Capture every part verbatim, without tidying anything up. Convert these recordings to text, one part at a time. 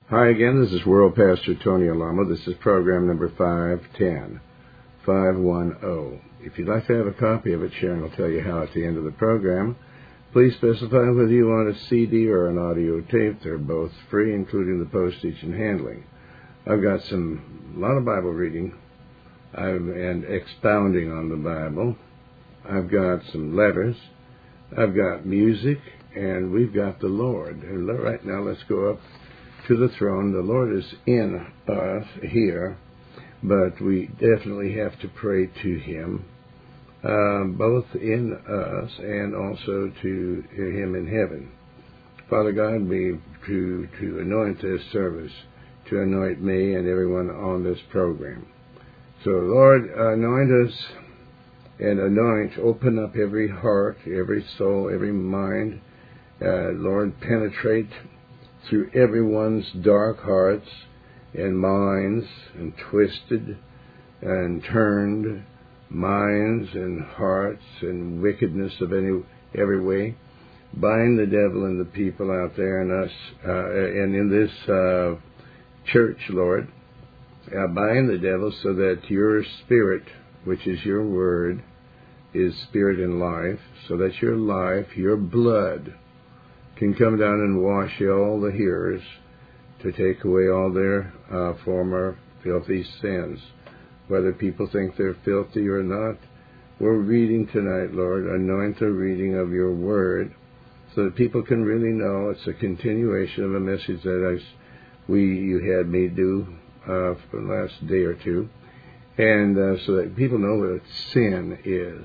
Hi again, this is World Pastor Tony Alamo. This is program number five ten, five ten. If you'd like to have a copy of it, Sharon will tell you how at the end of the program. Please specify whether you want a C D or an audio tape. They're both free, including the postage and handling. I've got some, a lot of Bible reading I'm, and expounding on the Bible. I've got some letters. I've got music, and we've got the Lord. And right now, let's go up to the throne. The Lord is in us here, but we definitely have to pray to Him, uh, both in us and also to Him in heaven. Father God, we to to anoint this service, to anoint me and everyone on this program. So, Lord, anoint us and anoint, open up every heart, every soul, every mind. Uh, Lord, penetrate through everyone's dark hearts and minds and twisted and turned minds and hearts and wickedness of any every way. Bind the devil and the people out there and us uh, and in this uh, church, Lord. Uh, bind the devil so that your spirit, which is your word, is spirit and life, so that your life, your blood, can come down and wash all the hearers to take away all their uh, former filthy sins. Whether people think they're filthy or not, we're reading tonight, Lord. Anoint the reading of your word so that people can really know it's a continuation of a message that I, we you had me do uh, for the last day or two, and uh, so that people know what sin is.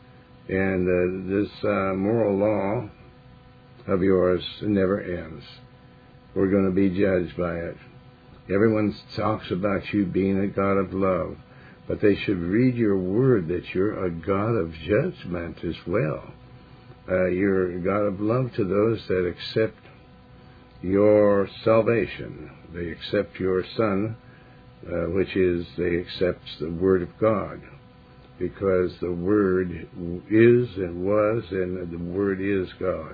And uh, this uh, moral law of yours never ends. We're going to be judged by it. Everyone talks about you being a God of love, but they should read your word that you're a God of judgment as well. Uh, you're a God of love to those that accept your salvation. They accept your Son, uh, which is they accept the Word of God, because the Word is and was, and the Word is God.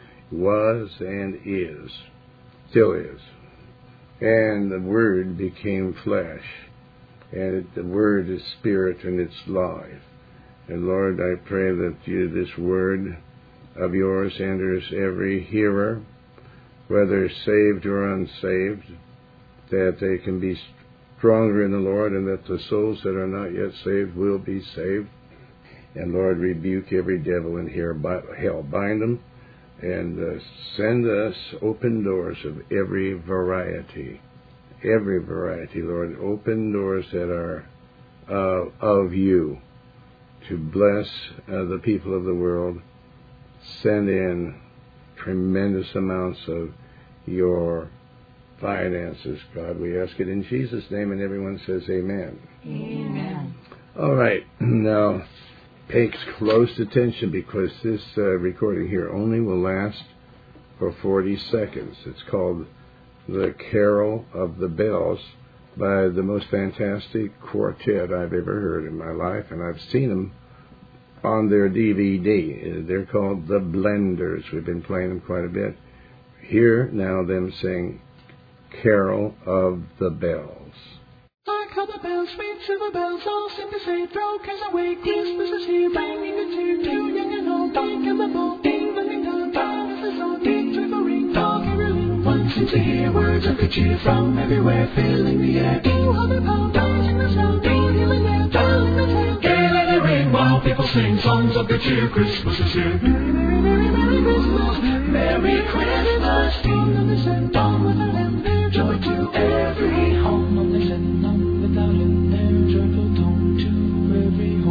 Was and is, still is. And the Word became flesh, and it, the Word is spirit and it's life. And Lord, I pray that you, this Word of yours enters every hearer, whether saved or unsaved, that they can be stronger in the Lord, and that the souls that are not yet saved will be saved. And Lord, rebuke every devil in here, hell, bind them, and uh, send us open doors of every variety. Every variety, Lord. Open doors that are uh, of you to bless uh, the people of the world. Send in tremendous amounts of your finances, God. We ask it in Jesus' name, and everyone says amen. Amen. All right. Now, pay close attention, because this uh, recording here only will last for forty seconds. It's called The Carol of the Bells by the most fantastic quartet I've ever heard in my life, and I've seen them on their D V D. They're called the Blenders. We've been playing them quite a bit. Hear now them sing Carol of the Bells. Hark how the bells, sweet silver bells, all seem to say, throw cares away, Christmas is here, bringing good cheer to young and old, big and little, ding, ding, dong, dong, as the song, ding, triple ring, dong, caroling. One seems to hear words of good cheer from everywhere, filling the air. Ding, hobby, pow, dodging the snow, ding, healing there, darling the tail, gaily ring, while people sing songs of good cheer. Christmas is here. Merry, merry, merry, merry Christmas, Merry Christmas, ding, and listen, dong, with a lamb, their joy to every home. On they send none without him, their joyful tone to every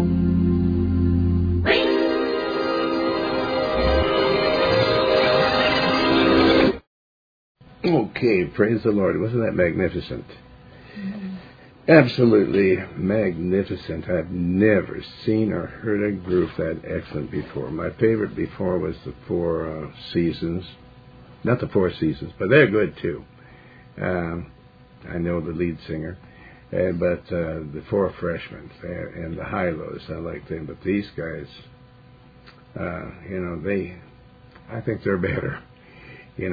home. Ring! Okay, praise the Lord. Wasn't that magnificent? Mm-hmm. Absolutely magnificent. I've never seen or heard a group that excellent before. My favorite before was the Four uh, Seasons. Not the Four Seasons, but they're good too. Um, I know the lead singer. Uh, but uh, the Four Freshmen uh, and the Hi-Los, I like them. But these guys, uh, you know, they, I think they're better. You know,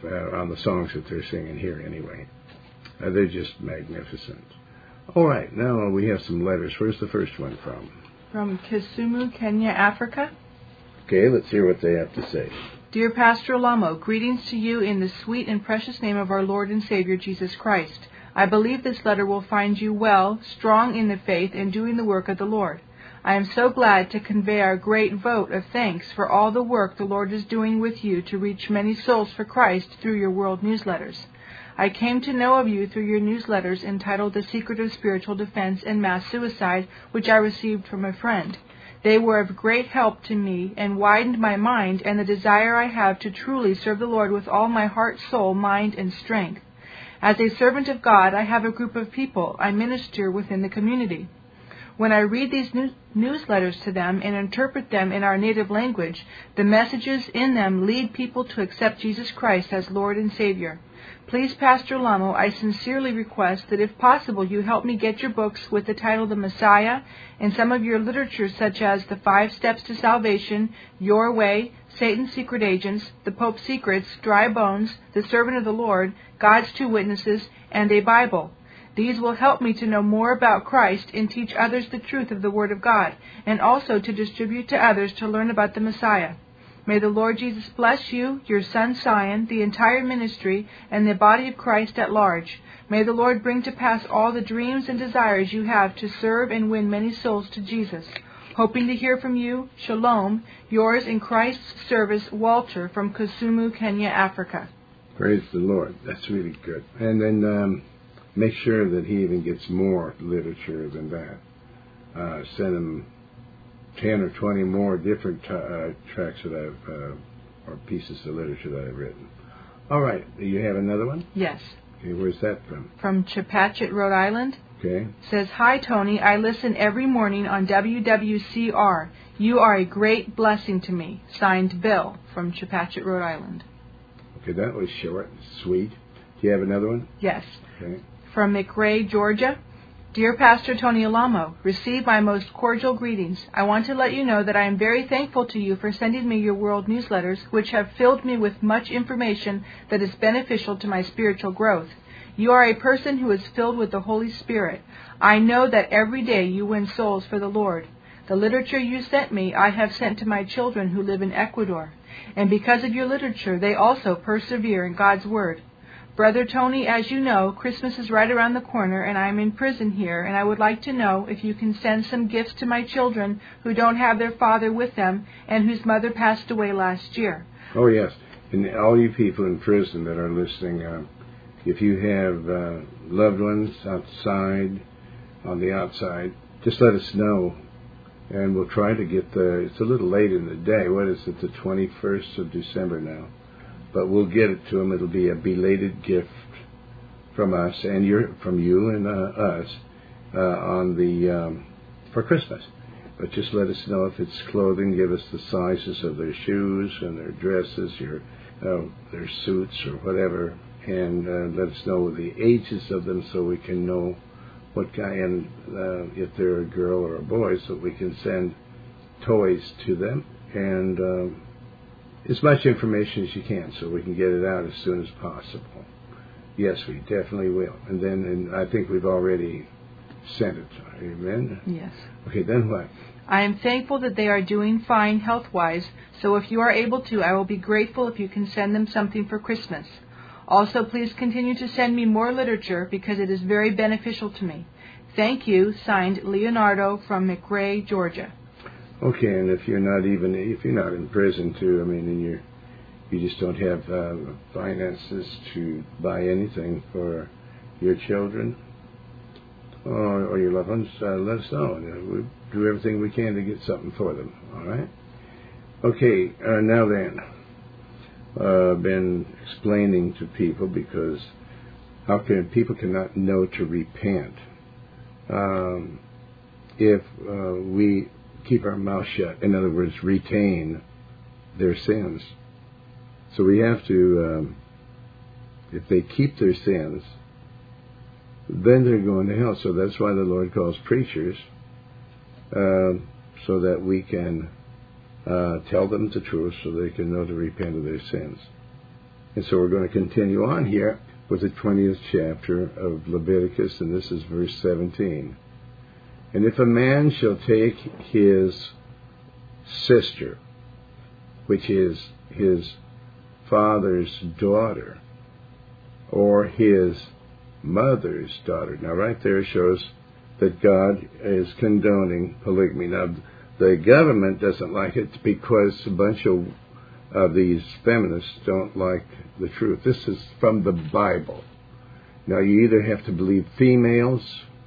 uh, on the songs that they're singing here anyway. Uh, they're just magnificent. All right, now we have some letters. Where's the first one from? From Kisumu, Kenya, Africa. Okay, let's hear what they have to say. Dear Pastor Alamo, greetings to you in the sweet and precious name of our Lord and Savior Jesus Christ. I believe this letter will find you well, strong in the faith, and doing the work of the Lord. I am so glad to convey our great vote of thanks for all the work the Lord is doing with you to reach many souls for Christ through your world newsletters. I came to know of you through your newsletters entitled The Secret of Spiritual Defense and Mass Suicide, which I received from a friend. They were of great help to me and widened my mind and the desire I have to truly serve the Lord with all my heart, soul, mind, and strength. As a servant of God, I have a group of people I minister within the community. When I read these news- newsletters to them and interpret them in our native language, the messages in them lead people to accept Jesus Christ as Lord and Savior. Please, Pastor Lamo, I sincerely request that if possible you help me get your books with the title The Messiah and some of your literature such as The Five Steps to Salvation, Your Way, Satan's Secret Agents, The Pope's Secrets, Dry Bones, The Servant of the Lord, God's Two Witnesses, and a Bible. These will help me to know more about Christ and teach others the truth of the Word of God, and also to distribute to others to learn about the Messiah. May the Lord Jesus bless you, your son Sion, the entire ministry, and the body of Christ at large. May the Lord bring to pass all the dreams and desires you have to serve and win many souls to Jesus. Hoping to hear from you, Shalom, yours in Christ's service, Walter from Kisumu, Kenya, Africa. Praise the Lord. That's really good. And then um, make sure that he even gets more literature than that. Uh, send him ten or twenty more different uh, tracks that I've, uh, or pieces of literature that I've written. All right. Do you have another one? Yes. Okay, where's that from? From Chepachet, Rhode Island. Okay. Says, Hi, Tony. I listen every morning on W W C R. You are a great blessing to me. Signed, Bill, from Chepachet, Rhode Island. Okay, that was short and sweet. Do you have another one? Yes. Okay. From McRae, Georgia. Dear Pastor Tony Alamo, receive my most cordial greetings. I want to let you know that I am very thankful to you for sending me your world newsletters, which have filled me with much information that is beneficial to my spiritual growth. You are a person who is filled with the Holy Spirit. I know that every day you win souls for the Lord. The literature you sent me, I have sent to my children who live in Ecuador. And because of your literature, they also persevere in God's Word. Brother Tony, as you know, Christmas is right around the corner, and I am in prison here, and I would like to know if you can send some gifts to my children who don't have their father with them and whose mother passed away last year. Oh, yes. And all you people in prison that are listening, uh, if you have uh, loved ones outside, on the outside, just let us know, and we'll try to get the, it's a little late in the day. What is it, the twenty-first of December now? But we'll get it to them. It'll be a belated gift from us and your, from you and uh, us uh, on the um, for Christmas. But just let us know if it's clothing. Give us the sizes of their shoes and their dresses, your uh, their suits or whatever, and uh, let us know the ages of them so we can know what kind. And uh, if they're a girl or a boy, so we can send toys to them and. Uh, As much information as you can so we can get it out as soon as possible. Yes, we definitely will. And then and I think we've already sent it. Amen? Yes. Okay, then what? I am thankful that they are doing fine health-wise, so if you are able to, I will be grateful if you can send them something for Christmas. Also, please continue to send me more literature because it is very beneficial to me. Thank you. Signed, Leonardo from McRae, Georgia. Okay, and if you're not even, if you're not in prison too, I mean, and you you just don't have uh, finances to buy anything for your children or, or your loved ones, uh, let us know. We'll do everything we can to get something for them, all right? Okay, uh, now then, uh, I've been explaining to people because how can people cannot know to repent um, if uh, we keep our mouth shut. In other words, retain their sins. So we have to, um, if they keep their sins, then they're going to hell. So that's why the Lord calls preachers, uh, so that we can uh, tell them the truth so they can know to repent of their sins. And so we're going to continue on here with the twentieth chapter of Leviticus, and this is verse seventeen. And if a man shall take his sister, which is his father's daughter, or his mother's daughter. Now, right there shows that God is condoning polygamy. Now, the government doesn't like it because a bunch of, of these feminists don't like the truth. This is from the Bible. Now, you either have to believe females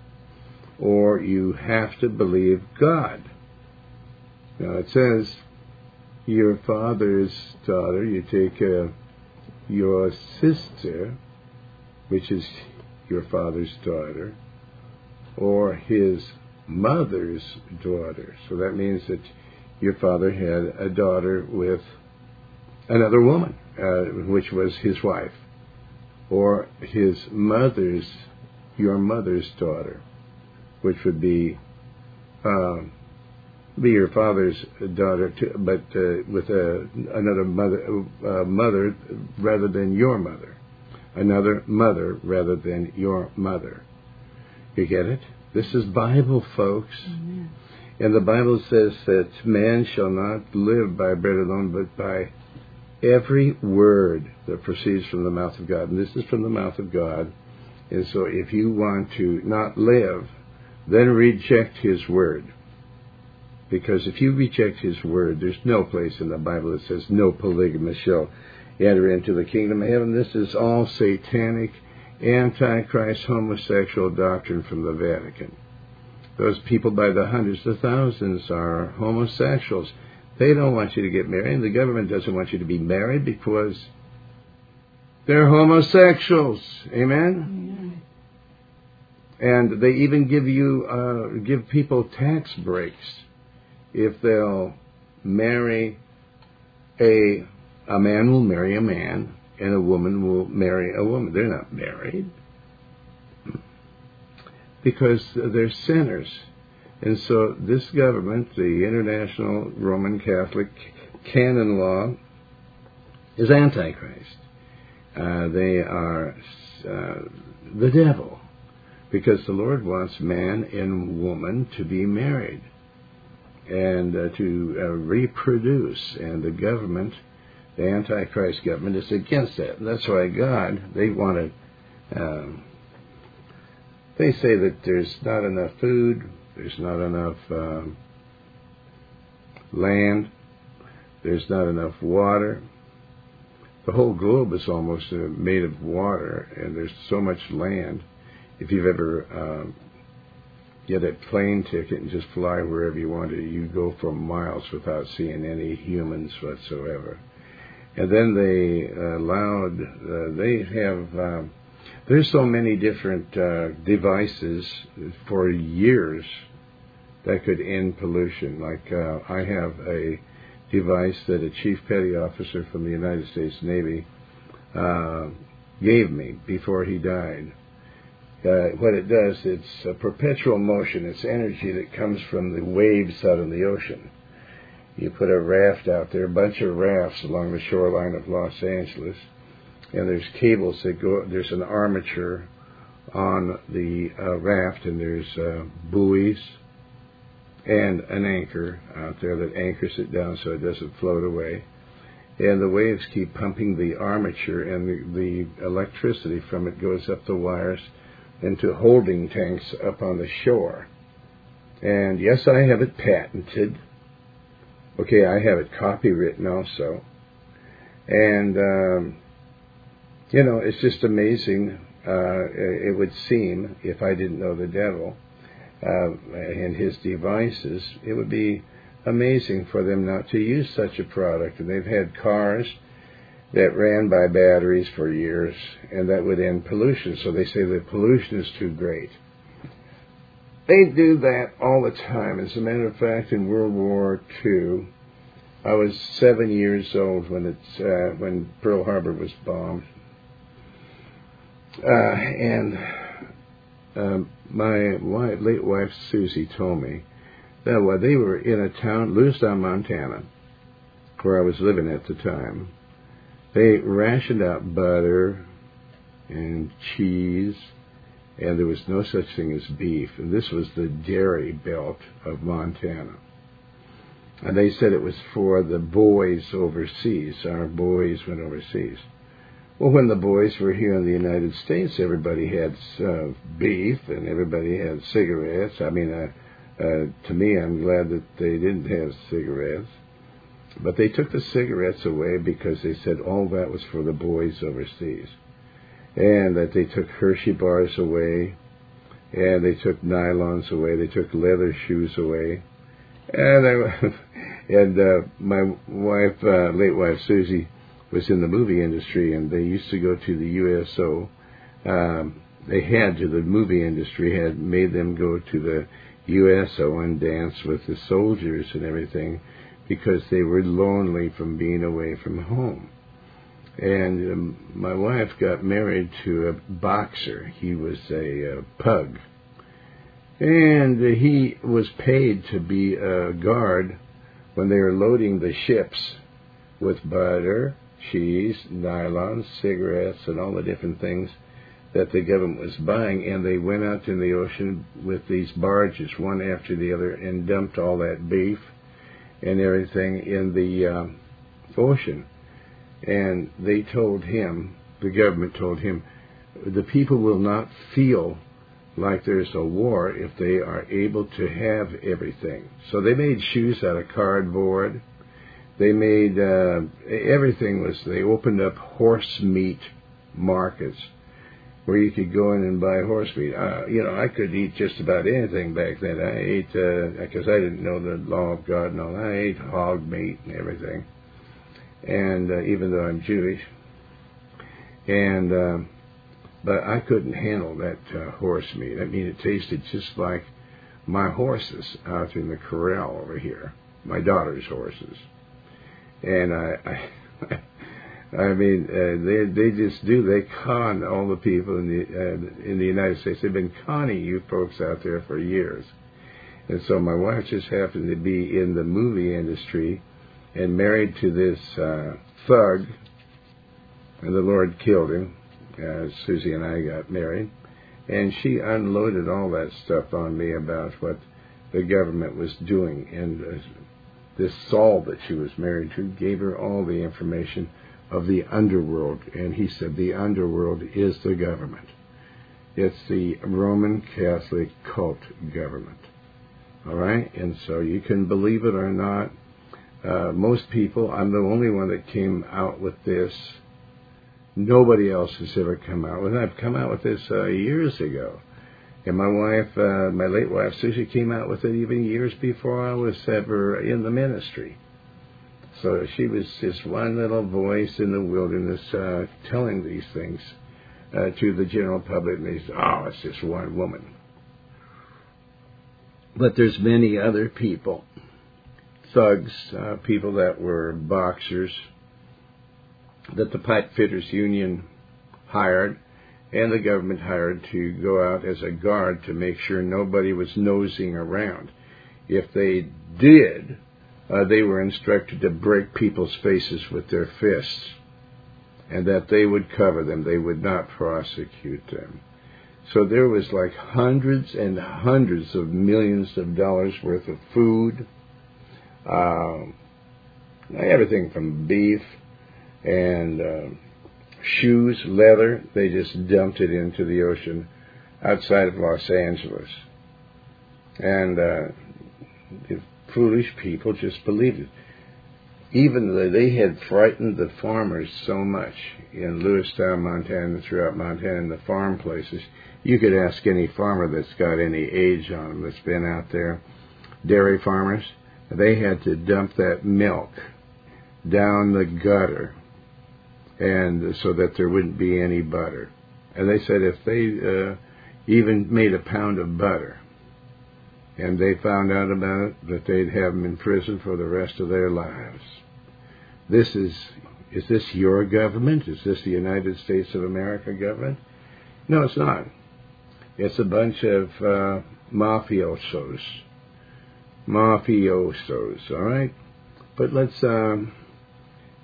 or you have to believe God. Now, it says, your father's daughter, you take uh, your sister, which is your father's daughter, or his mother's daughter. So that means that your father had a daughter with another woman, uh, which was his wife, or his mother's, your mother's daughter, which would be uh, be your father's daughter, too, but uh, with a, another mother, uh, mother rather than your mother, another mother rather than your mother. You get it? This is Bible, folks. Amen. And the Bible says that man shall not live by bread alone, but by every word that proceeds from the mouth of God. And this is from the mouth of God. And so if you want to not live, then reject His word. Because if you reject His word, there's no place in the Bible that says no polygamist shall enter into the kingdom of heaven. This is all satanic, antichrist, homosexual doctrine from the Vatican. Those people by the hundreds of thousands are homosexuals. They don't want you to get married, and the government doesn't want you to be married because they're homosexuals. Amen? Mm-hmm. And they even give you, uh, give people tax breaks if they'll marry a, a man will marry a man, and a woman will marry a woman. They're not married because they're sinners. And so this government, the International Roman Catholic Canon Law, is Antichrist. Uh, they are uh, the devil, because the Lord wants man and woman to be married and uh, to uh, reproduce. And the government, the Antichrist government, is against that. And that's why God, they want to, um, they say that there's not enough food, there's not enough um, land, there's not enough water. The whole globe is almost uh, made of water, and there's so much land. If you've ever um, get a plane ticket and just fly wherever you want to, you go for miles without seeing any humans whatsoever. And then they uh, allowed, uh, they have, uh, there's so many different uh, devices for years that could end pollution. Like uh, I have a device that a chief petty officer from the United States Navy uh, gave me before he died. Uh, what it does, it's a perpetual motion. It's energy that comes from the waves out in the ocean. You put a raft out there, a bunch of rafts along the shoreline of Los Angeles, and there's cables that go, there's an armature on the uh, raft, and there's uh, buoys and an anchor out there that anchors it down so it doesn't float away. And the waves keep pumping the armature, and the, the electricity from it goes up the wires into holding tanks up on the shore. And yes, I have it patented. Okay, I have it copywritten also. And, um, you know, it's just amazing, uh, it would seem, if I didn't know the devil uh, and his devices, it would be amazing for them not to use such a product. And they've had cars that ran by batteries for years, and that would end pollution. So they say the pollution is too great. They do that all the time. As a matter of fact, in World War Two, I was seven years old when it's uh, when Pearl Harbor was bombed, uh, and um, my wife, late wife Susie told me that while they were in a town, Lewiston, Montana, where I was living at the time, They rationed out butter and cheese, and there was no such thing as beef. And this was the dairy belt of Montana. And they said it was for the boys overseas. Our boys went overseas. Well, when the boys were here in the United States, everybody had uh, beef and everybody had cigarettes. I mean, uh, uh, to me, I'm glad that they didn't have cigarettes. But they took the cigarettes away because they said all that was for the boys overseas. And that they took Hershey bars away, and they took nylons away, they took leather shoes away. And I, and uh, my wife, uh, late wife Susie, was in the movie industry, and they used to go to the U S O. Um, they had to, the movie industry had made them go to the U S O and dance with the soldiers and everything because they were lonely from being away from home. And um, my wife got married to a boxer. He was a uh, pug. And uh, he was paid to be a guard when they were loading the ships with butter, cheese, nylon, cigarettes, and all the different things that the government was buying. And they went out in the ocean with these barges, one after the other, and dumped all that beef and everything in the uh, ocean. And they told him, the government told him, the people will not feel like there's a war if they are able to have everything. So they made shoes out of cardboard. They made, uh, everything was, they opened up horse meat markets where you could go in and buy horse meat. Uh, you know, I could eat just about anything back then. I ate, because uh, I didn't know the law of God and all that, I ate hog meat and everything. And uh, even though I'm Jewish, and uh, but I couldn't handle that uh, horse meat. I mean, it tasted just like my horses out in the corral over here, my daughter's horses. And I, I, I mean, uh, they they just do. They con all the people in the uh, in the United States. They've been conning you folks out there for years. And so my wife just happened to be in the movie industry and married to this uh, thug, and the Lord killed him. Uh, Susie and I got married, and she unloaded all that stuff on me about what the government was doing. And uh, this Saul that she was married to gave her all the information of the underworld, and he said the underworld is the government. It's the Roman Catholic cult government. All right? And so you can believe it or not. Uh, most people, I'm the only one that came out with this. Nobody else has ever come out with it. I've come out with this uh, years ago. And my wife, uh, my late wife, Susie, came out with it even years before I was ever in the ministry. So she was just one little voice in the wilderness uh, telling these things uh, to the general public. And they said, oh, it's just one woman. But there's many other people. Thugs, uh, people that were boxers, that the pipe fitters union hired, and the government hired to go out as a guard to make sure nobody was nosing around. If they did, uh, they were instructed to break people's faces with their fists, and that they would cover them. They would not prosecute them. So there was like hundreds and hundreds of millions of dollars worth of food, Uh, everything from beef and uh, shoes, leather. They just dumped it into the ocean outside of Los Angeles. And uh, the foolish people just believed it. Even though they had frightened the farmers so much in Lewistown, Montana, and throughout Montana, in the farm places, you could ask any farmer that's got any age on them that's been out there, dairy farmers. They had to dump that milk down the gutter, and so that there wouldn't be any butter. And they said if they uh, even made a pound of butter, and they found out about it, that they'd have them in prison for the rest of their lives. This is, is this your government? Is this the United States of America government? No, it's not. It's a bunch of uh, mafiosos. Mafiosos, all right? But let's um,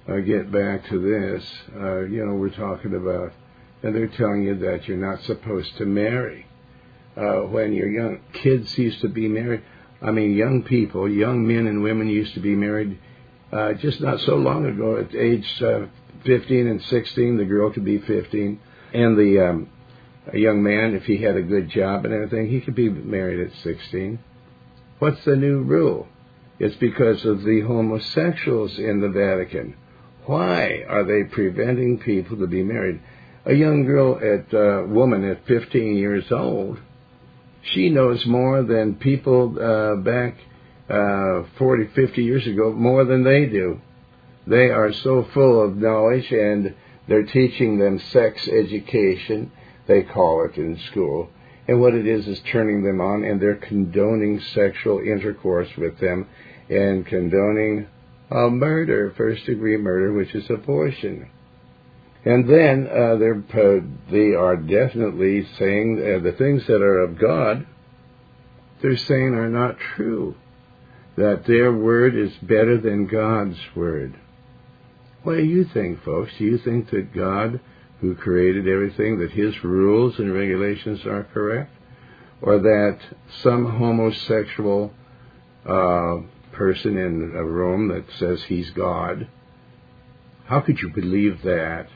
uh, get back to this, uh, you know, we're talking about, and they're telling you that you're not supposed to marry. Uh, when you're young, kids used to be married. I mean, young people, young men and women used to be married uh, just not so long ago. At age uh, fifteen and sixteen, the girl could be fifteen, and the um, a young man, if he had a good job and everything, he could be married at sixteen. What's the new rule? It's because of the homosexuals in the Vatican. Why are they preventing people to be married? A young girl, at uh, woman at fifteen years old, she knows more than people uh, back uh, forty, fifty years ago, more than they do. They are so full of knowledge, and they're teaching them sex education, they call it in school. And what it is is turning them on, and they're condoning sexual intercourse with them and condoning uh, murder, first-degree murder, which is abortion. And then uh, they're, uh, they are definitely saying uh, the things that are of God, they're saying are not true. That their word is better than God's word. What do you think, folks? Do you think that God, who created everything, that his rules and regulations are correct? Or that some homosexual uh, person in uh, Rome that says he's God, how could you believe that?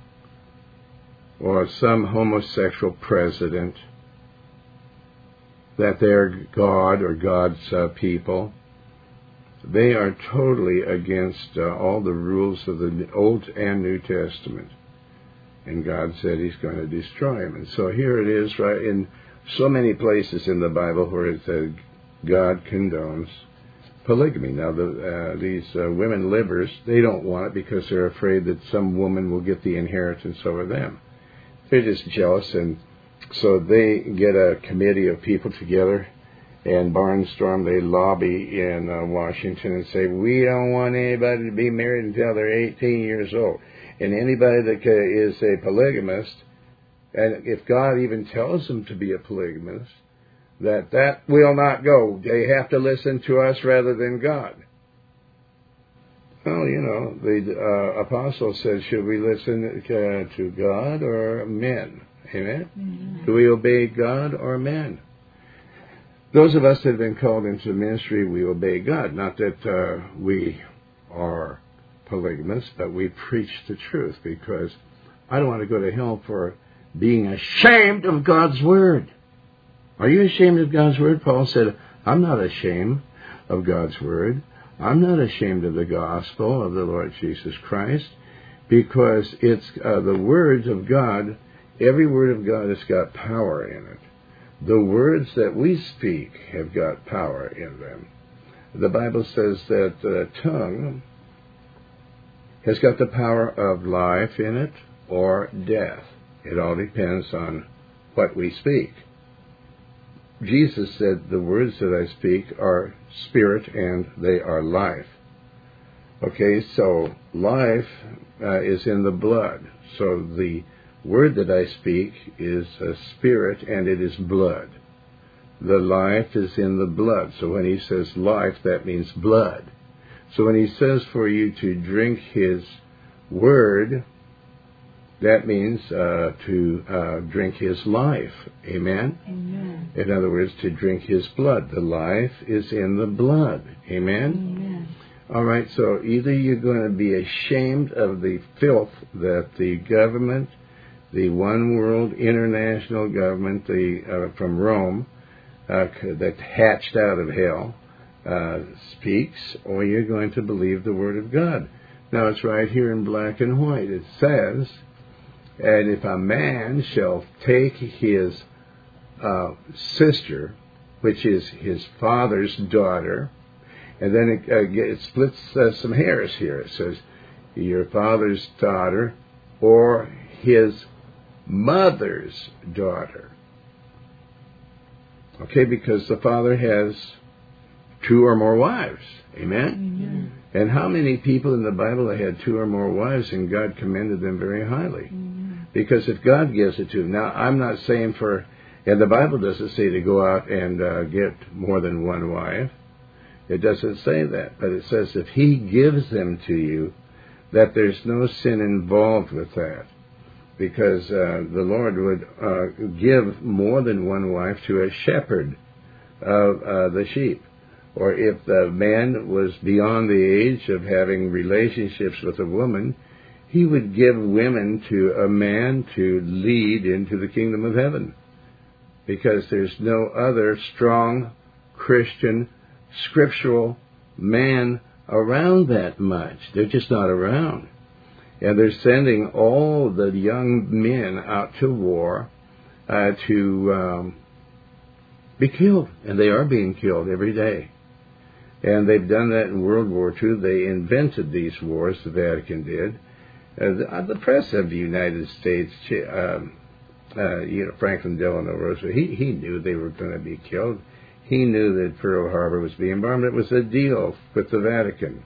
Or some homosexual president, that they're God or God's uh, people. They are totally against uh, all the rules of the Old and New Testament. And God said he's going to destroy them. And so here it is, right, in so many places in the Bible where it says God condones polygamy. Now, the, uh, these uh, women livers, they don't want it because they're afraid that some woman will get the inheritance over them. They're just jealous, and so they get a committee of people together and barnstorm. They lobby in uh, Washington and say, we don't want anybody to be married until they're eighteen years old. And anybody that uh, is a polygamist, and if God even tells them to be a polygamist, that that will not go. They have to listen to us rather than God. Well, you know, the uh, apostle said, should we listen uh, to God or men? Amen? Mm-hmm. Do we obey God or men? Those of us that have been called into ministry, we obey God. Not that uh, we are polygamists, but we preach the truth, because I don't want to go to hell for being ashamed of God's word. Are you ashamed of God's word? Paul said, I'm not ashamed of God's word. I'm not ashamed of the gospel of the Lord Jesus Christ, because it's uh, the words of God. Every word of God has got power in it. The words that we speak have got power in them. The Bible says that the tongue has got the power of life in it or death. It all depends on what we speak. Jesus said, the words that I speak are spirit and they are life. Okay, so life uh, is in the blood. So the word that I speak is a spirit and it is blood. The life is in the blood. So when he says life, that means blood. So when he says for you to drink his word, that means uh, to uh, drink his life. Amen? Amen. In other words, to drink his blood. The life is in the blood. Amen? Amen. All right, so either you're going to be ashamed of the filth that the government, the one world international government the uh, from Rome, uh, that hatched out of hell, uh, speaks, or you're going to believe the word of God. Now, it's right here in black and white. It says, and if a man shall take his uh, sister, which is his father's daughter, and then it, uh, it splits uh, some hairs here. It says, your father's daughter or his mother's daughter. Okay, because the father has two or more wives. Amen? Amen. And how many people in the Bible that had two or more wives and God commended them very highly? Amen. Because if God gives it to them. Now, I'm not saying for, and the Bible doesn't say to go out and uh, get more than one wife. It doesn't say that. But it says if he gives them to you, that there's no sin involved with that, because uh, the Lord would uh, give more than one wife to a shepherd of uh, the sheep. Or if the man was beyond the age of having relationships with a woman, he would give women to a man to lead into the kingdom of heaven. Because there's no other strong Christian, scriptural man around that much. They're just not around. And they're sending all the young men out to war uh, to um, be killed. And they are being killed every day. And they've done that in World War Two. They invented these wars, the Vatican did. Uh, the, the press of the United States, um, uh, you know, Franklin Delano Roosevelt, he, he knew they were going to be killed. He knew that Pearl Harbor was being bombed. It was a deal with the Vatican.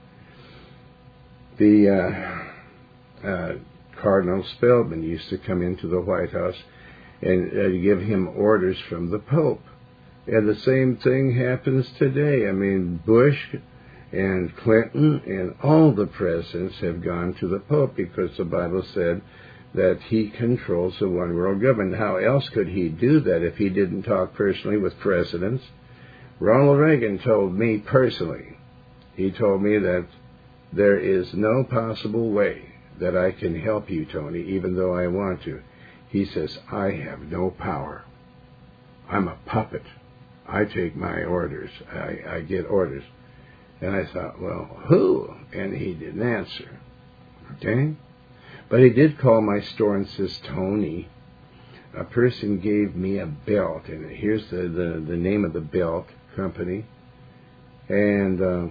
The uh, uh, Cardinal Spellman used to come into the White House and uh, give him orders from the Pope. And the same thing happens today. I mean, Bush and Clinton and all the presidents have gone to the Pope because the Bible said that he controls the one world government. How else could he do that if he didn't talk personally with presidents? Ronald Reagan told me personally, he told me that there is no possible way that I can help you, Tony, even though I want to. He says, I have no power. I'm a puppet. I take my orders. I, I get orders. And I thought, well, who? And he didn't answer. Okay? But he did call my store and says, Tony, a person gave me a belt. And here's the, the, the name of the belt company. And uh,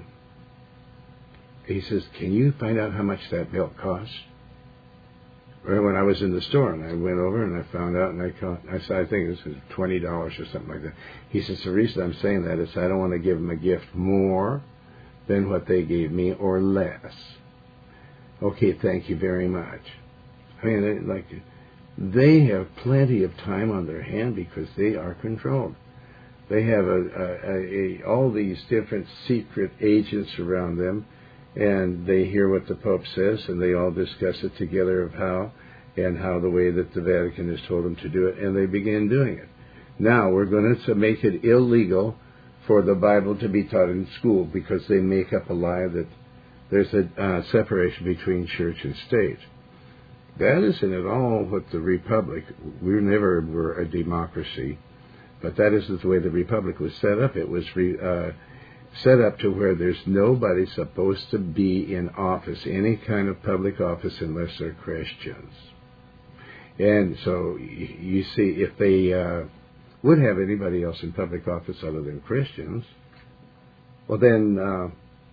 he says, can you find out how much that belt costs? Well, when I was in the store, and I went over and I found out, and I caught, I said, I think it was twenty dollars or something like that. He says, the reason I'm saying that is I don't want to give them a gift more than what they gave me or less. Okay, thank you very much. I mean, like, they have plenty of time on their hand because they are controlled. They have a, a, a, a all these different secret agents around them, and they hear what the Pope says, and they all discuss it together of how, and how the way that the Vatican has told them to do it, and they begin doing it. Now, we're going to make it illegal for the Bible to be taught in school because they make up a lie that there's a uh, separation between church and state. That isn't at all what the Republic, we never were a democracy, but that isn't the way the Republic was set up. It was re, uh, set up to where there's nobody supposed to be in office, any kind of public office, unless they're Christians. And so, you see, if they uh, would have anybody else in public office other than Christians, well then uh,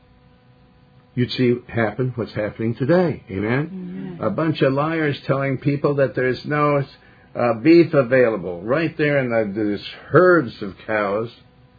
you'd see happen what's happening today. Amen? Mm-hmm. A bunch of liars telling people that there's no uh, beef available. Right there in the, there's herds of cows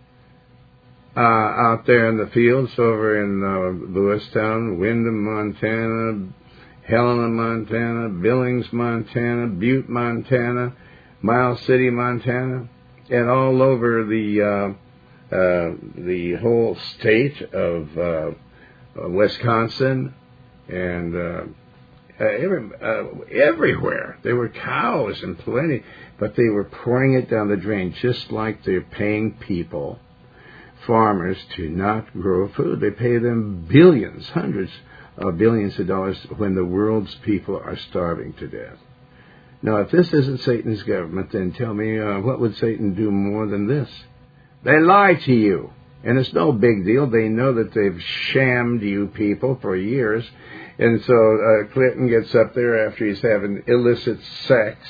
Uh, out there in the fields over in uh, Lewistown, Windham, Montana, Helena, Montana, Billings, Montana, Butte, Montana, Miles City, Montana, and all over the uh, uh, the whole state of uh, Wisconsin and uh, every, uh, everywhere. There were cows and plenty, but they were pouring it down the drain, just like they're paying people, farmers, to not grow food. They pay them billions, hundreds of billions of dollars when the world's people are starving to death. Now, if this isn't Satan's government, then tell me, uh, what would Satan do more than this? They lie to you. And it's no big deal. They know that they've shammed you people for years. And so uh, Clinton gets up there after he's having illicit sex,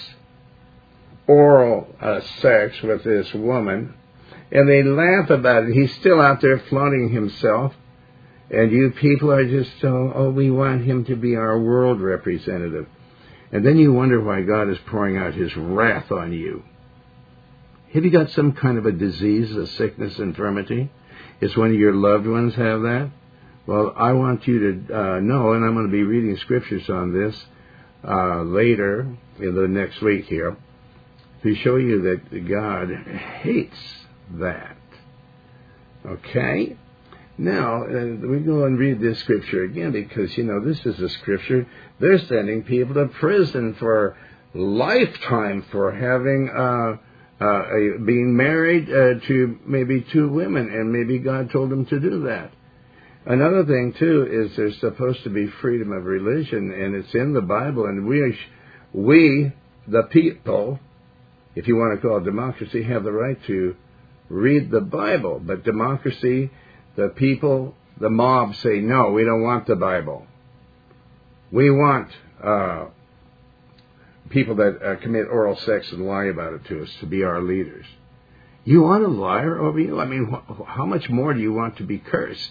oral uh, sex with this woman, and they laugh about it. He's still out there flaunting himself. And you people are just, oh, oh, we want him to be our world representative. And then you wonder why God is pouring out his wrath on you. Have you got some kind of a disease, a sickness, infirmity? Is one of your loved ones have that? Well, I want you to uh, know, and I'm going to be reading scriptures on this uh, later in the next week here, to show you that God hates that. Okay? Now, uh, we go and read this scripture again because, you know, this is a scripture. They're sending people to prison for lifetime for having, uh, uh, a, being married uh, to maybe two women, and maybe God told them to do that. Another thing, too, is there's supposed to be freedom of religion, and it's in the Bible, and we, we, the people, if you want to call it democracy, have the right to read the Bible. But democracy, the people, the mob say, no, we don't want the Bible. We want uh, people that uh, commit oral sex and lie about it to us to be our leaders. You want a liar over you? I mean, wh- how much more do you want to be cursed?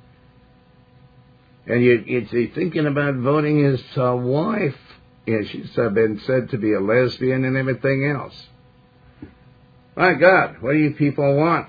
And you, you're thinking about voting his uh, wife. Yeah, she's uh, been said to be a lesbian and everything else. My God, what do you people want?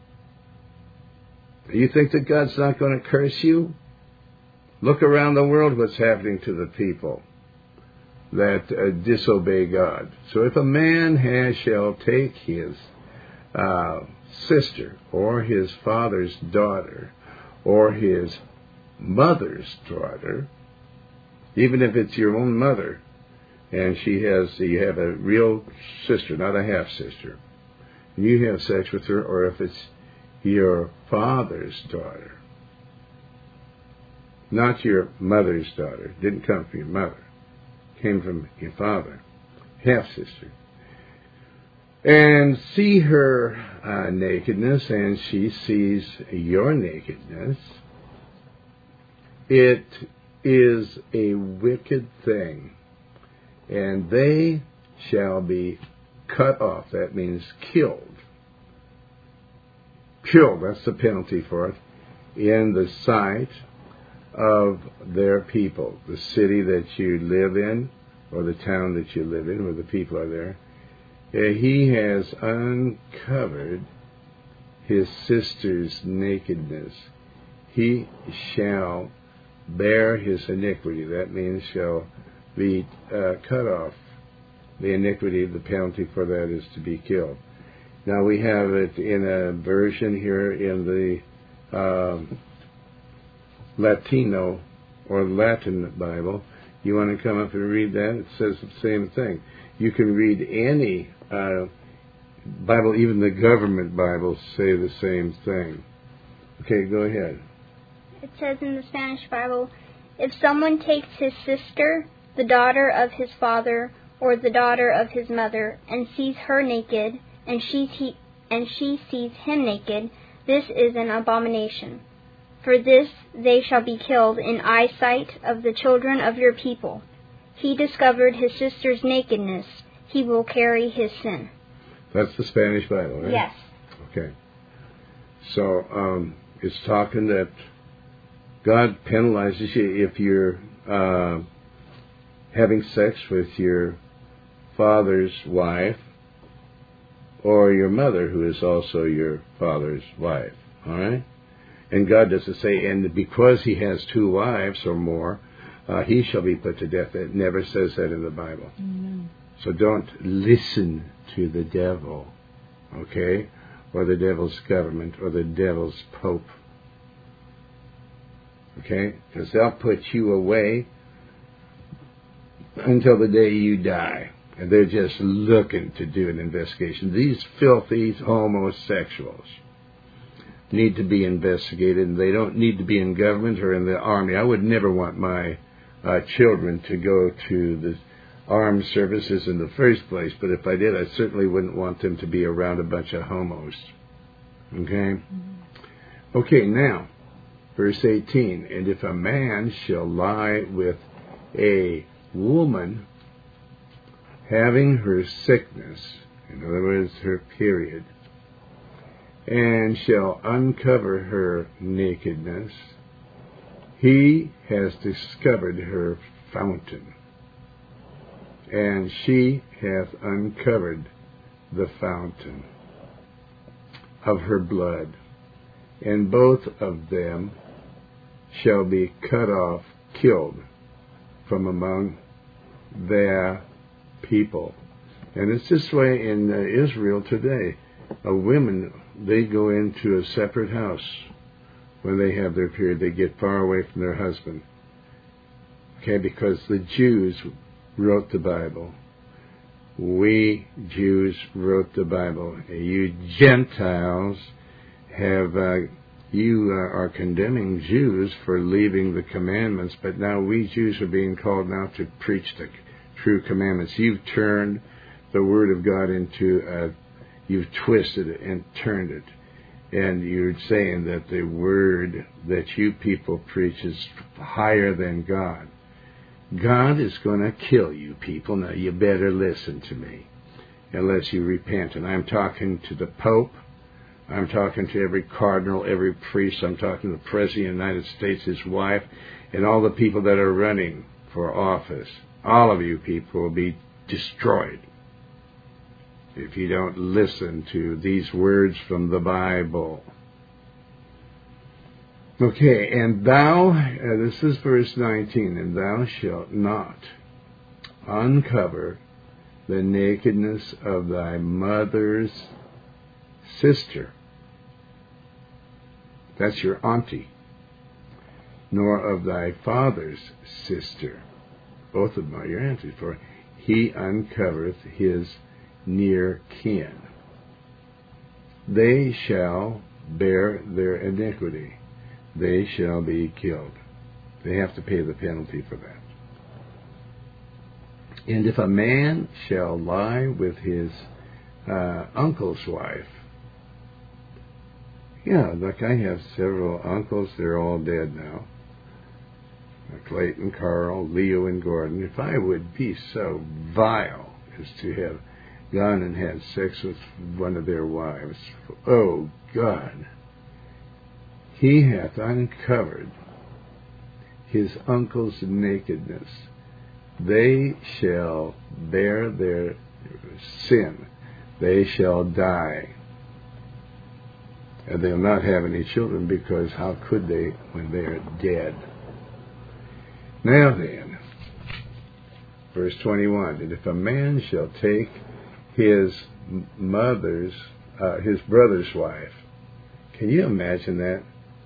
You think that God's not going to curse you? Look around the world what's happening to the people that uh, disobey God. So if a man has, shall take his uh, sister or his father's daughter or his mother's daughter, even if it's your own mother, and she has, you have a real sister, not a half-sister, and you have sex with her, or if it's your father's daughter, not your mother's daughter, didn't come from your mother, came from your father, half-sister, and see her uh, nakedness, and she sees your nakedness, it is a wicked thing, and they shall be cut off. That means killed. Killed, that's the penalty for it, in the sight of their people, the city that you live in, or the town that you live in, where the people are there. He has uncovered his sister's nakedness. He shall bear his iniquity. That means shall be uh, cut off. The iniquity, the penalty for that is to be killed. Now we have it in a version here in the um, Latino or Latin Bible. You want to come up and read that? It says the same thing. You can read any uh, Bible, even the government Bibles say the same thing. Okay, go ahead. It says in the Spanish Bible, if someone takes his sister, the daughter of his father, or the daughter of his mother, and sees her naked, and she, he, and she sees him naked, this is an abomination. For this they shall be killed in eyesight of the children of your people. He discovered his sister's nakedness. He will carry his sin. That's the Spanish Bible, right? Yes. Okay. So um, it's talking that God penalizes you if you're uh, having sex with your father's wife or your mother, who is also your father's wife. All right? And God doesn't say, and because he has two wives or more, uh, he shall be put to death. It never says that in the Bible. Mm-hmm. So don't listen to the devil, okay? Or the devil's government or the devil's pope. Okay? Because they'll put you away until the day you die. And they're just looking to do an investigation. These filthy homosexuals need to be investigated, and they don't need to be in government or in the army. I would never want my uh, children to go to the armed services in the first place, but if I did, I certainly wouldn't want them to be around a bunch of homos. Okay? Mm-hmm. Okay, now, verse eighteen, and if a man shall lie with a woman having her sickness, in other words, her period, and shall uncover her nakedness, he has discovered her fountain, and she hath uncovered the fountain of her blood, and both of them shall be cut off, killed from among their people. And it's this way in uh, Israel today. Uh, women, they go into a separate house when they have their period, they get far away from their husband. Okay, because the Jews wrote the Bible. We Jews wrote the Bible. You Gentiles have, uh, you uh, are condemning Jews for leaving the commandments, but now we Jews are being called now to preach the true commandments. You've turned the Word of God into a, you've twisted it and turned it. And you're saying that the Word that you people preach is higher than God. God is going to kill you people. Now you better listen to me unless you repent. And I'm talking to the Pope. I'm talking to every cardinal, every priest. I'm talking to the President of the United States, his wife, and all the people that are running for office. All of you people will be destroyed if you don't listen to these words from the Bible. Okay, and thou, uh, this is verse nineteen, and thou shalt not uncover the nakedness of thy mother's sister. That's your auntie. Nor of thy father's sister. Both of them are your aunties, for he uncovereth his near kin. They shall bear their iniquity. They shall be killed. They have to pay the penalty for that. And if a man shall lie with his uh, uncle's wife, yeah, like I have several uncles, they're all dead now. Clayton, Carl, Leo, and Gordon. If I would be so vile as to have gone and had sex with one of their wives, oh God, he hath uncovered his uncle's nakedness. They shall bear their sin. They shall die. And they'll not have any children, because how could they when they are dead? Now then, verse twenty-one, and if a man shall take his mother's, uh, his brother's wife, can you imagine that?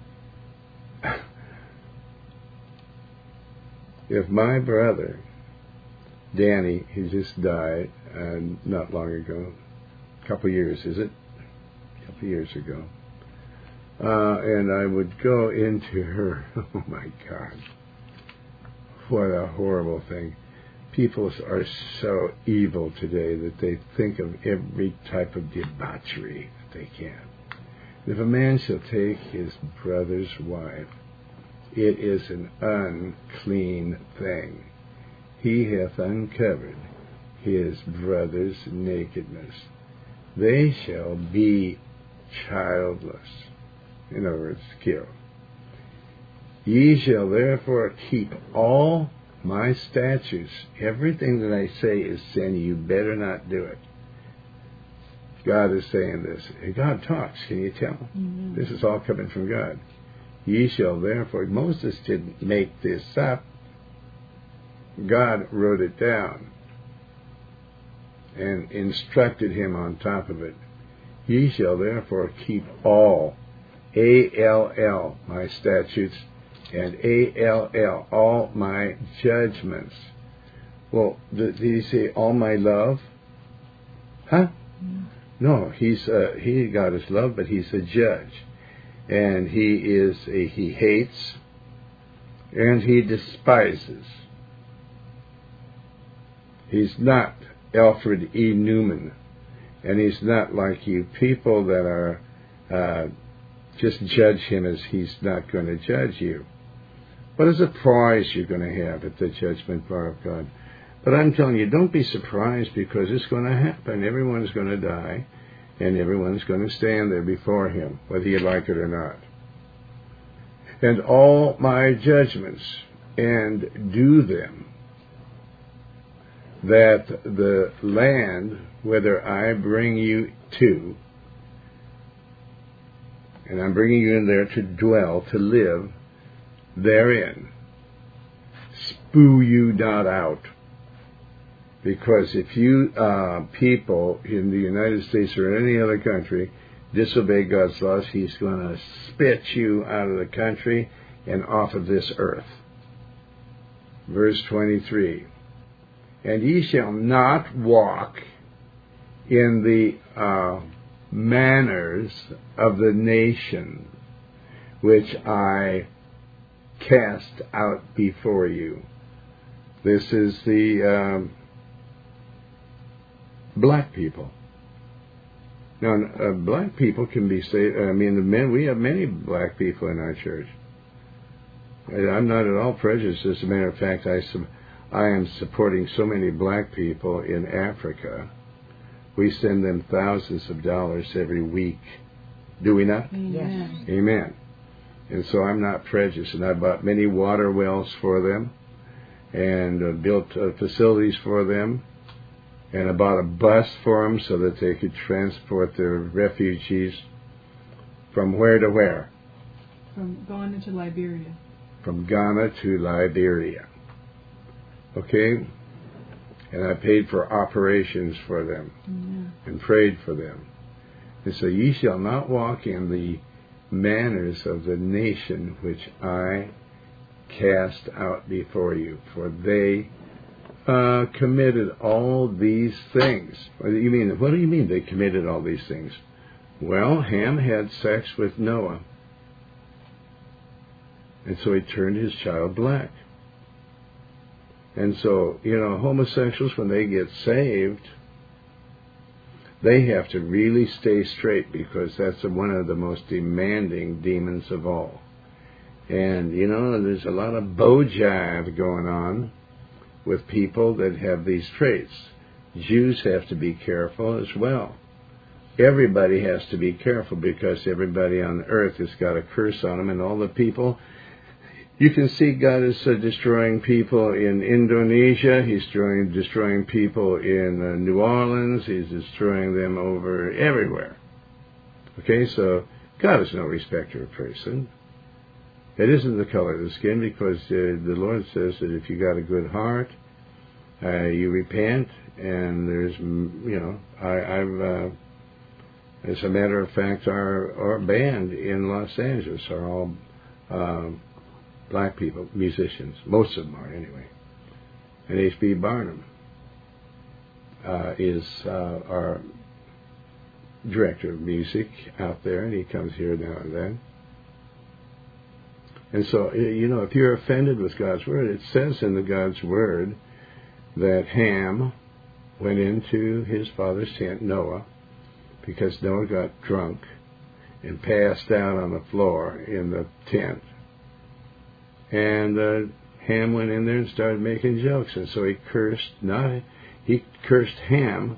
If my brother, Danny, he just died uh, not long ago, a couple years, is it? A couple years ago. Uh, and I would go into her, oh my God, what a horrible thing. People are so evil today that they think of every type of debauchery that they can. If a man shall take his brother's wife, it is an unclean thing. He hath uncovered his brother's nakedness. They shall be childless. In other words, killed. Ye shall therefore keep all my statutes. Everything that I say is sin. You better not do it. God is saying this. And God talks. Can you tell? Mm-hmm. This is all coming from God. Ye shall therefore. Moses didn't make this up. God wrote it down and instructed him on top of it. Ye shall therefore keep all, A L L, my statutes, and A L L, all my judgments. Well, did he say all my love? Huh? Mm. No, he's uh, he got his love, but he's a judge, and he is a, he hates and he despises. He's not Alfred E. Newman, and he's not like you people that are uh, just judge him as he's not going to judge you. What is a prize you're going to have at the judgment bar of God? But I'm telling you, don't be surprised, because it's going to happen. Everyone's going to die, and everyone's going to stand there before him, whether you like it or not. And all my judgments, and do them, that the land, whether I bring you to, and I'm bringing you in there to dwell, to live therein, spew you not out. Because if you uh, people in the United States or any other country disobey God's laws, He's going to spit you out of the country and off of this earth. Verse twenty-three. And ye shall not walk in the uh, manners of the nation which I cast out before you. This is the um, black people. Now, uh, black people can be saved. I mean, the men. We have many black people in our church. I'm not at all prejudiced. As a matter of fact, I, sub, I am supporting so many black people in Africa. We send them thousands of dollars every week. Do we not? Yes. Amen. And so I'm not prejudiced. And I bought many water wells for them and uh, built uh, facilities for them. And I bought a bus for them so that they could transport their refugees from where to where? From Ghana to Liberia. From Ghana to Liberia. Okay? And I paid for operations for them Yeah. and prayed for them. And so ye shall not walk in the manners of the nation which I cast out before you, for they uh, committed all these things. What do you mean? What do you mean they committed all these things? Well, Ham had sex with Noah, and so he turned his child black. And so, you know, homosexuals, when they get saved, they have to really stay straight, because that's one of the most demanding demons of all. And, you know, there's a lot of bojive going on with people that have these traits. Jews have to be careful as well. Everybody has to be careful, because everybody on earth has got a curse on them, and all the people. You can see God is uh, destroying people in Indonesia. He's destroying, destroying people in uh, New Orleans. He's destroying them over everywhere. Okay, so God is no respecter of person. It isn't the color of the skin, because uh, the Lord says that if you got a good heart, uh, you repent, and there's, you know, I, I've, uh, as a matter of fact, our, our band in Los Angeles are all um, black people, musicians. Most of them are, anyway. And H B Barnum uh, is uh, our director of music out there, and he comes here now and then. And so, you know, if you're offended with God's Word, it says in the God's Word that Ham went into his father's tent, Noah, because Noah got drunk and passed out on the floor in the tent. And uh, Ham went in there and started making jokes, and so he cursed, not, he cursed Ham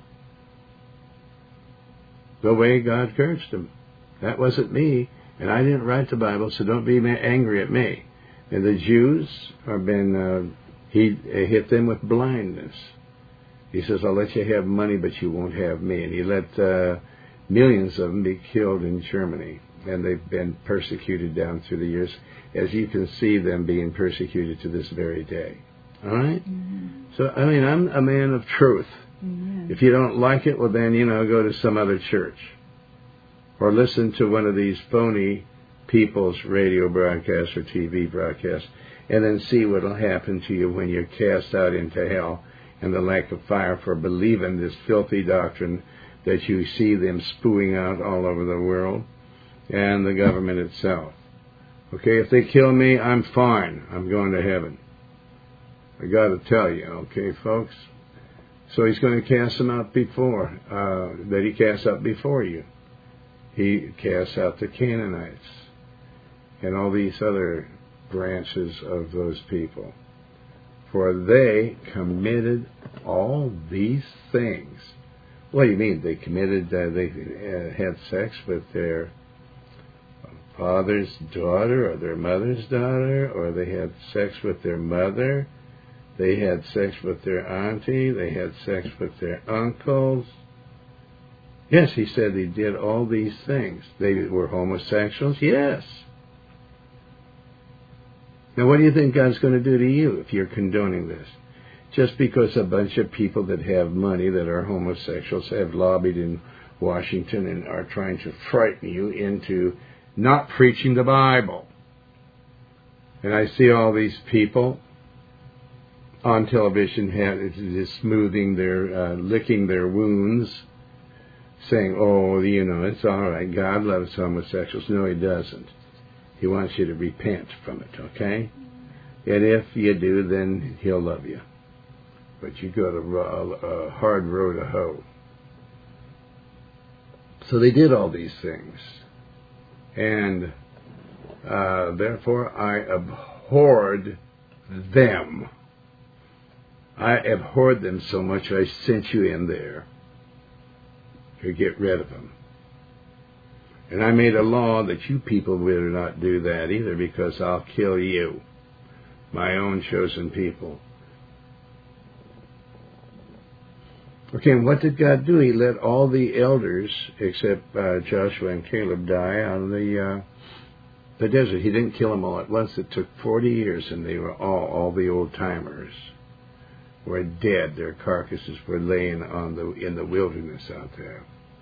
the way God cursed him. That wasn't me. And I didn't write the Bible, so don't be angry at me. And the Jews have been, uh, he hit them with blindness. He says, I'll let you have money, but you won't have me. And he let uh, millions of them be killed in Germany. And they've been persecuted down through the years, as you can see them being persecuted to this very day. All right? Mm-hmm. So, I mean, I'm a man of truth. Mm-hmm. If you don't like it, well, then, you know, go to some other church. Or listen to one of these phony people's radio broadcasts or T V broadcasts, and then see what will happen to you when you're cast out into hell and the lake of fire for believing this filthy doctrine that you see them spewing out all over the world and the government itself. Okay, if they kill me, I'm fine. I'm going to heaven. I got to tell you, okay, folks? So he's going to cast them out before, uh, that he casts out before you. He casts out the Canaanites and all these other branches of those people. For they committed all these things. What do you mean? They committed, uh, they uh, had sex with their father's daughter or their mother's daughter, or they had sex with their mother. They had sex with their auntie. They had sex with their uncles. Yes, he said they did all these things. They were homosexuals? Yes. Now, what do you think God's going to do to you if you're condoning this? Just because a bunch of people that have money that are homosexuals have lobbied in Washington and are trying to frighten you into not preaching the Bible. And I see all these people on television have, just smoothing their, uh, licking their wounds, saying, oh, you know, it's all right. God loves homosexuals. No, He doesn't. He wants you to repent from it, okay? And if you do, then He'll love you. But you got a, a hard row to hoe. So they did all these things. And uh, therefore I abhorred them. I abhorred them so much I sent you in there to get rid of them. And I made a law that you people better not do that either, because I'll kill you, my own chosen people. Okay, and what did God do? He let all the elders, except uh, Joshua and Caleb, die on the uh, the desert. He didn't kill them all at once. It took forty years, and they were all, all the old-timers were dead. Their carcasses were laying on the in the wilderness out there.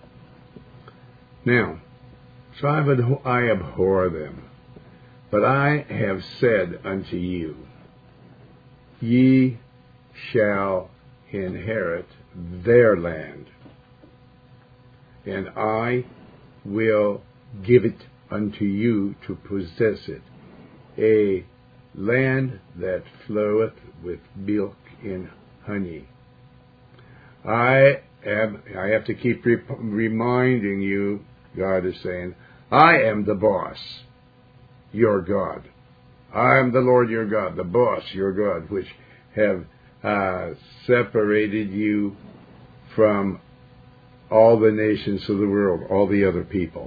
Now, so I, would, I abhor them. But I have said unto you, ye shall inherit their land, and I will give it unto you to possess it, a land that floweth with milk and honey. I am, I have to keep re- reminding you, God is saying, I am the boss, your God. I am the Lord your God, the boss, your God, which have uh, separated you from all the nations of the world, all the other people.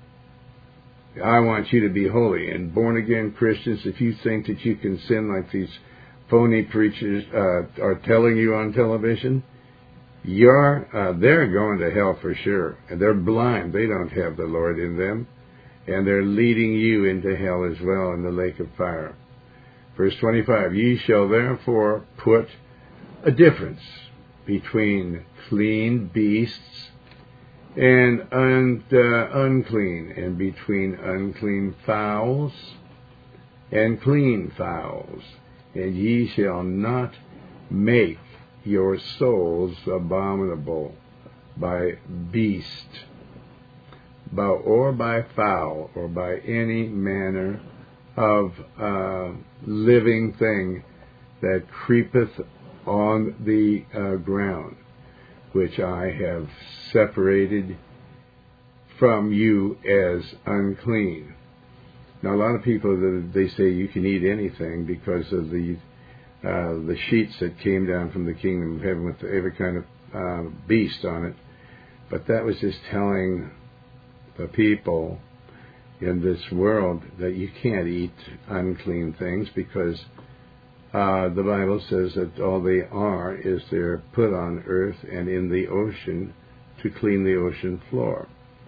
I want you to be holy. And born-again Christians, if you think that you can sin like these phony preachers uh, are telling you on television, you're uh, they're going to hell for sure. And they're blind. They don't have the Lord in them. And they're leading you into hell as well in the lake of fire. Verse twenty-five, ye shall therefore put a difference between clean beasts and un, uh, unclean, and between unclean fowls and clean fowls. And ye shall not make your souls abominable by beast, by, or by fowl, or by any manner of uh, living thing that creepeth on the uh, ground, which I have separated from you as unclean. Now, a lot of people, they say you can eat anything because of the uh, the sheets that came down from the kingdom of heaven with every kind of uh, beast on it. But that was just telling the people in this world that you can't eat unclean things, because uh, the Bible says that all they are is they're put on earth and in the ocean to clean the ocean floor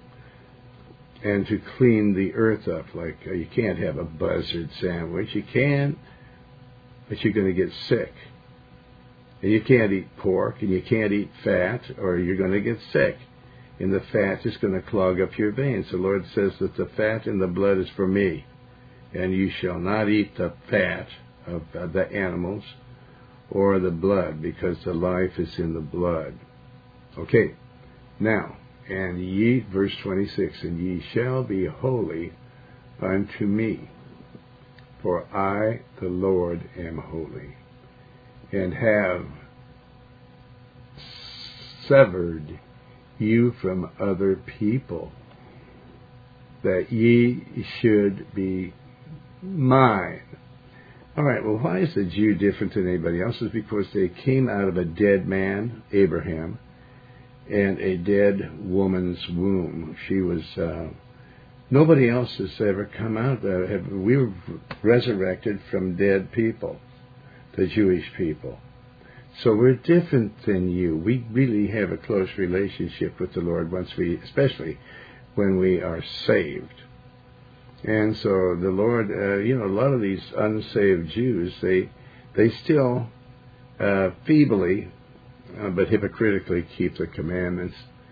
and to clean the earth up. Like uh, you can't have a buzzard sandwich. You can, but you're going to get sick. And you can't eat pork, and you can't eat fat, or you're going to get sick. And the fat is going to clog up your veins. The Lord says that the fat in the blood is for me, and you shall not eat the fat of uh, the animals or the blood, because the life is in the blood. Okay, now, and ye, verse twenty-six, and ye shall be holy unto me, for I, the Lord, am holy, and have severed you from other people, that ye should be mine. All right, well, why is the Jew different than anybody else? It's because they came out of a dead man, Abraham, and a dead woman's womb. She was, uh, nobody else has ever come out. Uh, have, we were resurrected from dead people, the Jewish people. So we're different than you. We really have a close relationship with the Lord once we, especially when we are saved. And so the Lord, uh, you know, a lot of these unsaved Jews, they they still uh, feebly, uh, but hypocritically keep the commandments.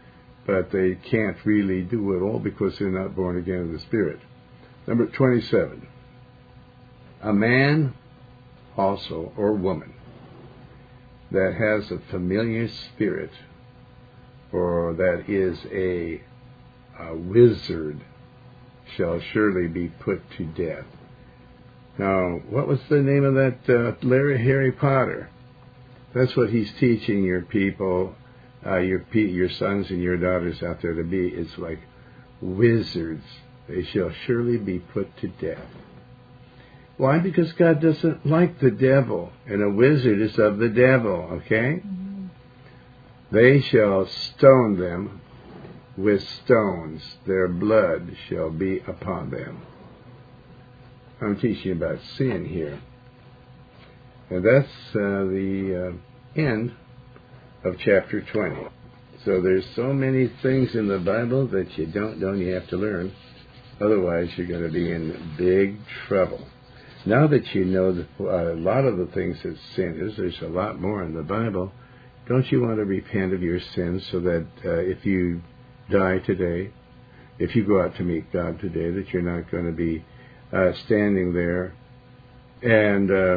but they can't really do it all because they're not born again of the Spirit. Number twenty-seven. A man also, or woman, that has a familiar spirit, or that is a, a wizard, shall surely be put to death. Now, what was the name of that uh, Larry Harry Potter? That's what he's teaching your people, uh, your your sons and your daughters out there to be. It's like wizards. They shall surely be put to death. Why? Because God doesn't like the devil, and a wizard is of the devil, okay? Mm-hmm. They shall stone them with stones. Their blood shall be upon them. I'm teaching about sin here. And that's uh, the uh, end of chapter twenty. So there's so many things in the Bible that you don't know and you have to learn. Otherwise, you're going to be in big trouble. Now that you know the, uh, a lot of the things that sin is, there's a lot more in the Bible. Don't you want to repent of your sins so that uh, if you die today, if you go out to meet God today, that you're not going to be uh, standing there and uh,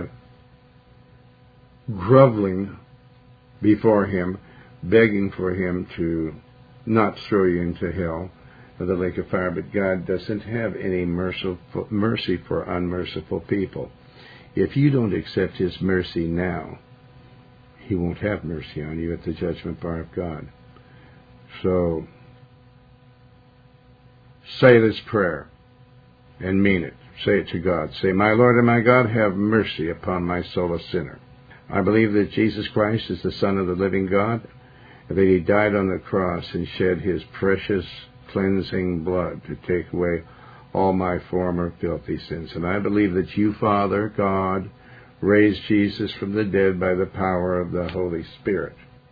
groveling before Him, begging for Him to not throw you into hell or the lake of fire. But God doesn't have any merciful, mercy for unmerciful people. If you don't accept His mercy now, He won't have mercy on you at the judgment bar of God. So, say this prayer and mean it. Say it to God. Say, "My Lord and my God, have mercy upon my soul, a sinner. I believe that Jesus Christ is the Son of the living God, and that He died on the cross and shed His precious cleansing blood to take away all my former filthy sins. And I believe that You, Father God, raised Jesus from the dead by the power of the Holy Spirit.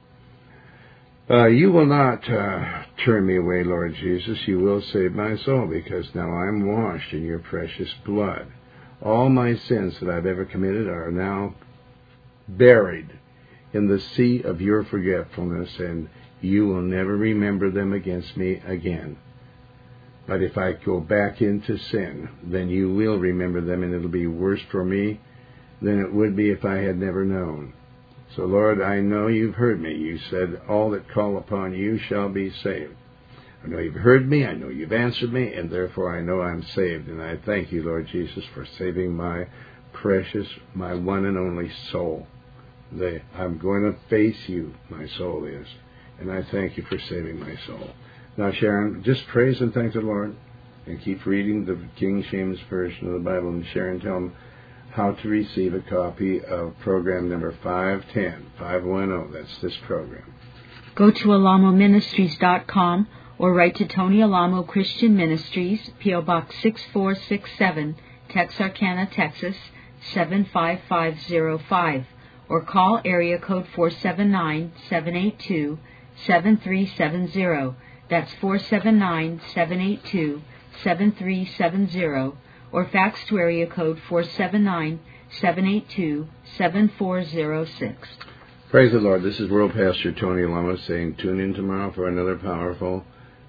Uh, you will not uh, turn me away, Lord Jesus. You will save my soul, because now I'm washed in Your precious blood. All my sins that I've ever committed are now buried in the sea of Your forgetfulness, and You will never remember them against me again. But if I go back into sin, then You will remember them, and it'll be worse for me than it would be if I had never known. So, Lord, I know You've heard me. You said, all that call upon You shall be saved. I know You've heard me. I know You've answered me, and therefore I know I'm saved. And I thank You, Lord Jesus, for saving my precious, my one and only soul. They, I'm going to face You, my soul is. And I thank You for saving my soul. Now, Sharon, just praise and thank the Lord, and keep reading the King James Version of the Bible. And Sharon, tell them how to receive a copy of program number five ten, five ten. That's this program. Go to alamo ministries dot com or write to Tony Alamo Christian Ministries, P O Box six four six seven, Texarkana, Texas, seven five five zero five, or call area code four seven nine, seven eight two, seven three seven zero. That's four seven nine, seven eight two, seven three seven zero. Or fax to area code four seven nine, seven eight two, seven four zero six. Praise the Lord. This is World Pastor Tony Alamo saying tune in tomorrow for another powerful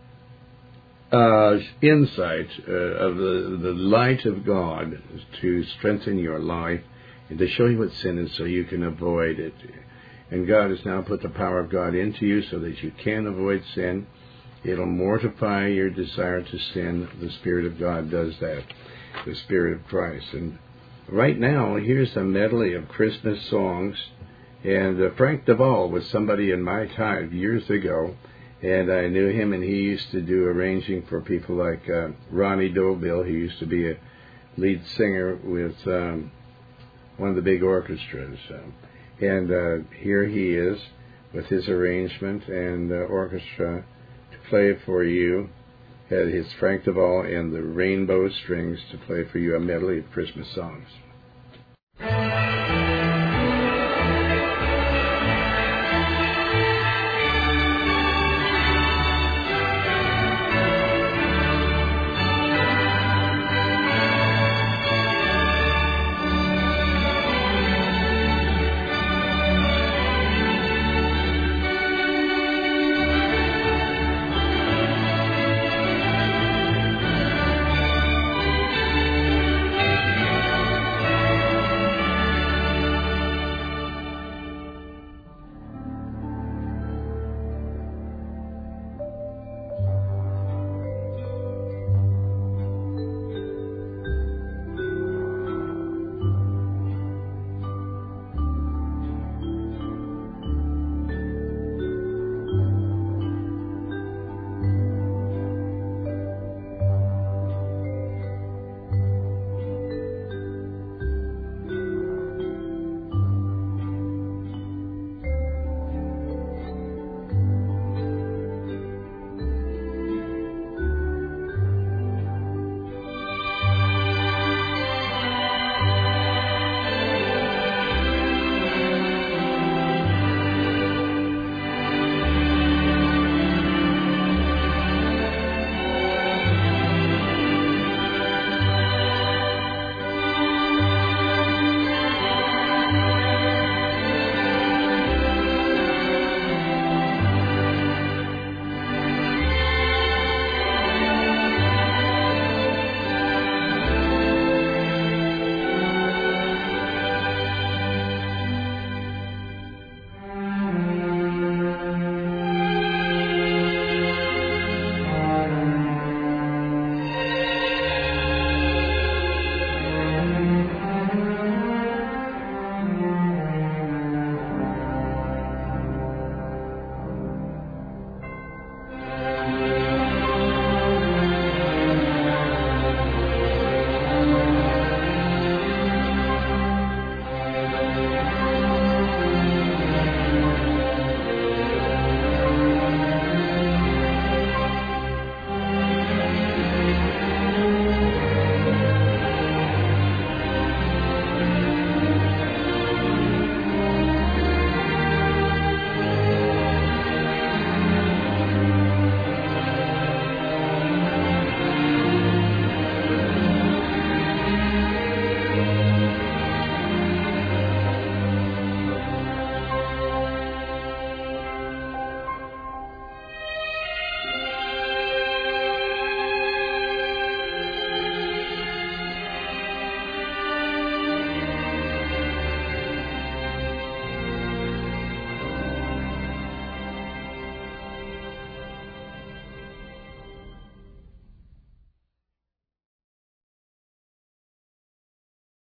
uh, insight uh, of the, the light of God to strengthen your life and to show you what sin is so you can avoid it. And God has now put the power of God into you so that you can avoid sin. It'll mortify your desire to sin. The Spirit of God does that. The Spirit of Christ. And right now, here's a medley of Christmas songs. And uh, Frank Duvall was somebody in my time years ago, and I knew him, and he used to do arranging for people like uh, Ronnie Dobell. He used to be a lead singer with um, one of the big orchestras. Um, and uh, here he is with his arrangement and uh, orchestra to play for you. Had his Frank Duvall and the Rainbow Strings to play for you a medley of Christmas songs.